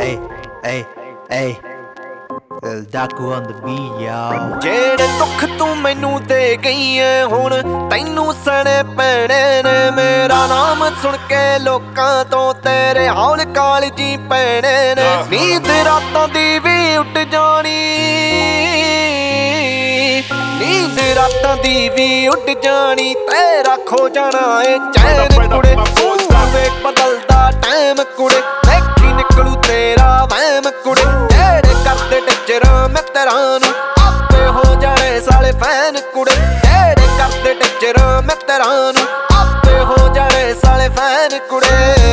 Hey, hey, El Daku on the beat, y'all. ਜਿਹੜੇ ਦੁੱਖ ਤੂੰ ਮੈਨੂੰ ਦੇ ਗਈ ਐ ਹੁਣ ਤੈਨੂੰ ਸਣੇ ਪੈਣੇ ਨੇ। ਮੇਰਾ ਨਾਮ ਸੁਣ ਕੇ ਲੋਕਾਂ ਤੋਂ ਤੇਰੇ ਹੌਲ ਕਾਲਜੀ ਪੈਣੇ ਨੇ। ਨੀਂਦ ਰਾਤਾਂ ਦੀ ਵੀ ਉੱਡ ਜਾਣੀ, ਨੀਂਦ ਰਾਤਾਂ ਦੀ ਵੀ ਉੱਡ ਜਾਣੀ। ਤੇਰਾ ਖੋ ਜਾਣਾ ਏ ਚੈਨ ਕੁੜੇ, ਤੂੰ ਵੇਖ ਬਦਲਦਾ ਟਾਈਮ ਕੁੜੇ। ਵੇਖੀ ਨਿਕਲੂ ਤੇਰਾ ਵਹਿਮ ਕੁੜੇ। ਜਿਹੜੇ ਕਰਦੇ ਟਿਚਰਾਂ ਮਿੱਤਰਾਂ ਨੂੰ ਆਪੇ ਹੋ ਜਾਣੇ ਸਾਲੇ ਫੈਨ ਕੁੜੇ। ਜਿਹੜੇ ਕਰਦੇ ਟਿਚਰਾਂ ਮਿੱਤਰਾਂ ਨੂੰ ਆਪੇ ਹੋ ਜਾਣੇ ਸਾਲੇ ਫੈਨ ਕੁੜੇ।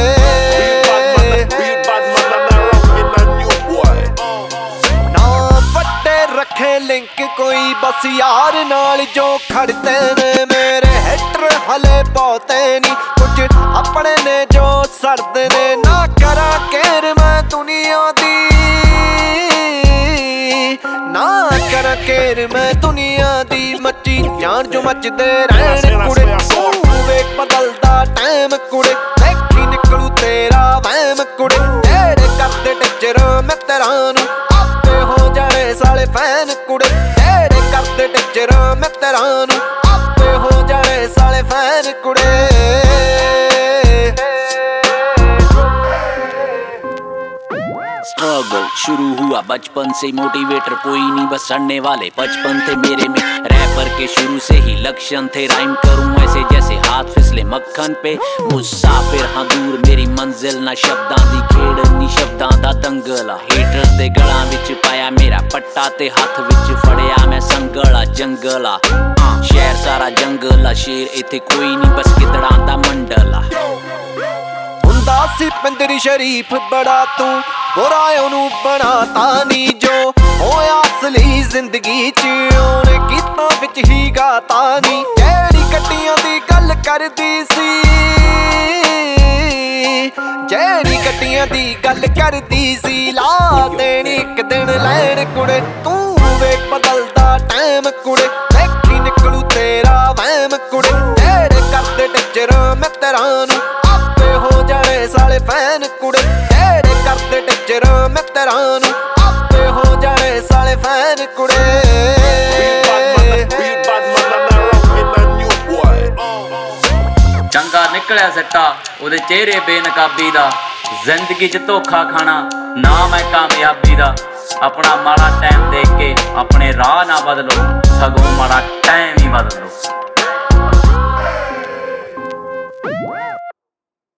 ਰੱਖੇ ਲਿੰਕ ਕੋਈ ਬਸ ਯਾਰ ਨਾਲ ਜੋ ਖੜਦੇ ਨੇ। ਮੇਰੇ ਹੈਟਰ ਹਲੇ ਬਹੁਤੇ ਨੀ, ਕੁਝ ਆਪਣੇ ਨੇ ਜੋ ਸੜਦੇ ਨੇ। ਨਾ ਕਰਾਂ ਕੇਰ ਮੈਂ ਦੁਨੀਆ ਦੀ, ਨਾ ਕਰਾਂ ਕੇਰ ਮੈਂ ਦੁਨੀਆ ਦੀ। ਮੱਚੀ ਜਾਣ ਜੋ ਮੱਚਦੇ ਰਹਿਣ ਕੁੜੇ। ਤੂੰ ਵੇਖ ਬਦਲਦਾ ਟਾਈਮ ਕੁੜੇ। ਵੇਖੀ ਨਿਕਲੂ ਤੇਰਾ ਵਹਿਮ ਕੁੜੇ। ਜਿਹੜੇ ਕਰਦੇ ਟਿਚਰਾਂ ਮਿੱਤਰਾਂ ਨੂੰ ਆਪੇ ਹੋ ਜਾਣੇ ਸਾਲੇ ਫੈਨ ਕੁੜੇ। ਜਿਹੜੇ ਕਰਦੇ ਟਿਚਰਾਂ ਮਿੱਤਰਾਂ ਨੂੰ ਆਪੇ ਹੋ ਜਾਣੇ ਸਾਲੇ ਫੈਨ ਕੁੜੇ। स्ट्रगल शुरू हुआ बचपन से, मोटिवेटर कोई नहीं बस सड़ने वाले बचपन थे मेरे में। रैपर के शुरू से ही लक्षण थे, राइम करूं ऐसे जैसे हाथ फिसले मक्खन पे। मुसाफिर हाँ दूर मेरी मंजिल, ना शब्दां दी खेड़ नी शब्दां दा दंगला। हेटर्स दे गलां विच पाया मेरा पट्टा ते हत्थ विच फड़िया मैं संगला जंगला। शहर सारा जंगला, शेर इत्थे कोई नहीं बस गिदड़ां दा मंडला। ਹੁੰਦਾ ਸੀ ਪਿੰਦਰੀ ਸ਼ਰੀਫ ਬੜਾ ਤੂੰ, ਬੁਰਾ ਉਹਨੂੰ ਬਣਾਤਾ ਨੀ। ਜੋ ਹੋਇਆ ਅਸਲੀ ਜ਼ਿੰਦਗੀ ਚ ਉਹਨੇ ਗੀਤਾਂ ਵਿੱਚ ਹੀ ਗਾਤਾ ਨੀ। ਜਿਹੜੀ ਗੱਡੀਆਂ ਦੀ ਗੱਲ ਕਰਦੀ ਸੀ, ਜਿਹੜੀ ਗੱਡੀਆਂ ਦੀ ਗੱਲ ਕਰਦੀ ਸੀ, ਲਾ ਦੇਣੀ ਇੱਕ ਦਿਨ ਲੈਣ ਕੁੜੇ। ਤੂੰ ਵੇਖ ਬਦਲਦਾ ਟਾਈਮ ਕੁੜੇ। ਵੇਖੀ ਨਿਕਲੂ ਤੇਰਾ ਵਹਿਮ ਕੁੜੇ। ਜਿਹੜੇ ਕਰਦੇ ਟਿਚਰਾਂ ਮਿੱਤਰਾਂ ਨੂੰ ਆਪੇ ਹੋ ਜਾਣੇ ਸਾਲੇ ਫੈਨ ਕੁੜੇ। ਜਿਹੜੇ ਕਰਦੇ ਟਿਚਰਾਂ ਮਿੱਤਰਾਂ ਨੂੰ ਆਪੇ ਹੋ ਜਾਣੇ ਸਾਲੇ ਫੈਨ ਕੁੜੇ। ਚੰਗਾ ਨਿਕਲਿਆ ਸੱਟਾ ਉਹਦੇ ਚਿਹਰੇ ਬੇਨਕਾਬੀ ਦਾ। ਜ਼ਿੰਦਗੀ 'ਚ ਧੋਖਾ ਖਾਣਾ ਨਾਮ ਹੈ ਕਾਮਯਾਬੀ ਦਾ। ਆਪਣਾ ਮਾੜਾ ਟਾਈਮ ਦੇਖ ਕੇ ਆਪਣੇ ਰਾਹ ਨਾ ਬਦਲੋ, ਸਗੋਂ ਮਾੜਾ ਟਾਈਮ ਹੀ ਬਦਲੋ।